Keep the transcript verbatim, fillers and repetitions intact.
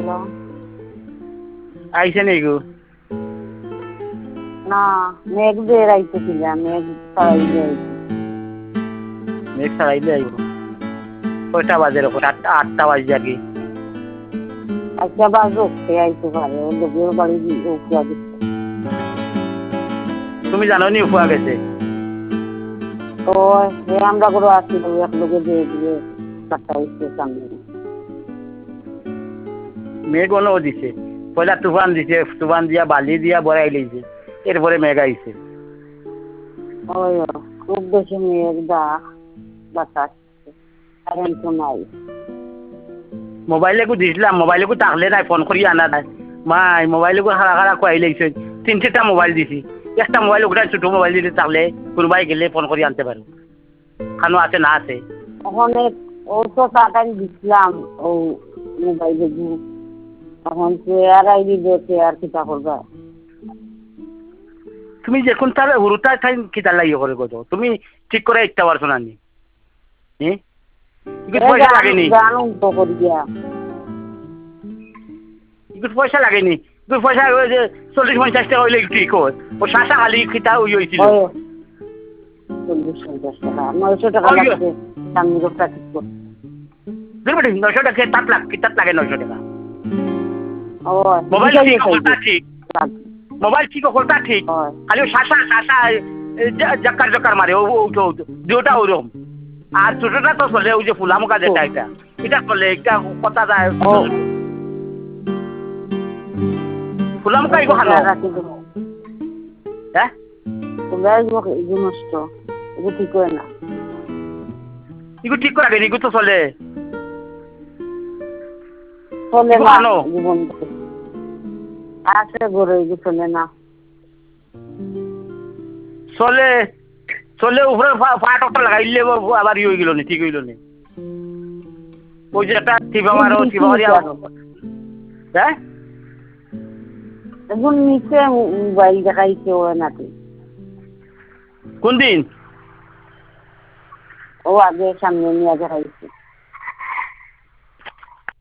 আইছে নি গো না মেঘ বের আইতেছিল মেঘ ছাড়াইলে আইছে মেঘ ছাড়াইলে আইব কয়টা বাজে রকম আটটা আটটা বাজে আগে আচ্ছা বাজুক সে আইতে পারে ও লোকের বাড়ি উফুয়া দিচ্ছে তুমি জানো নি উফুয়া গেছে তো সে আমরা করে আসি এক লোকে দিয়ে দিয়ে কাটা হইছে সামনে মেঘ অনও দিছে পয়লা তুফান দিছে তুফান দিয়া বালি দিয়া বড়াই লইছে এরপরে মেঘ আইছে ওই খুব বেশি মেঘ দা বাতাস কারেন্ট তো নাই মোবাইলে কো দিছিলাম মোবাইলে কো তাকলে নাই ফোন করি আনা নাই মাই মোবাইলে কো হারা হারা কই লইছে তিন চারটা মোবাইল দিছি একটা মোবাইল ওটা ছোট মোবাইল দিতে তাকলে কোনবাই গেলে ফোন করি আনতে পারো খানো আছে না আছে ওখানে ও তো টাকাই দিছিলাম ও মোবাইলে দিয়ে এখন চেয়ার আইডি দিয়ে চেয়ার কিতা করবা তুমি যখন তার হুরুটা টাইম কিতা লাগিয়ে করে গো তুমি ঠিক করে একটা পারছো না নি হ্যাঁ কি পয়সা লাগেনি জানো তো করি দিয়া কি পয়সা লাগেনি তুই পয়সা ওই যে চল্লিশ পঞ্চাশ টাকা হইলে ঠিক হয় ও শাসা খালি কিতা ওই হইছিল চল্লিশ পঞ্চাশ টাকা নয়শো টাকা লাগছে সামনে লোকটা ঠিক করে দুর্বটি নয়শো টাকা তাত লাগ কিতাত লাগে নয়শো টাকা ও মোবাইল ঠিক করতা ঠিক মোবাইল ঠিক করতা ঠিক খালি শাসা শাসা জাকার জাকার মারে ও ও দুটা ওরকম আর ছোটটা তো চলে ওই যে ফুলামুকা যেটা এটা এটা চলে একটা কথা যায় ফুলামুকা এগো খানো হ্যাঁ ফুলা এগো এগো নষ্ট এগো ঠিক করে না এগো ঠিক করে এগো তো চলে চলে না জীবন আছে গরে এগো চলে না চলে চলে উপরে ফাটকটা লাগাইলে আবার ই হয়ে গেল নি ঠিক হইল নি ওই যে একটা টিপা মারো টিপা মারি হ্যাঁ এখন নিচে মোবাইল দেখাইছে ও নাকি কোন দিন ও আগে সামনে নিয়ে দেখাইছে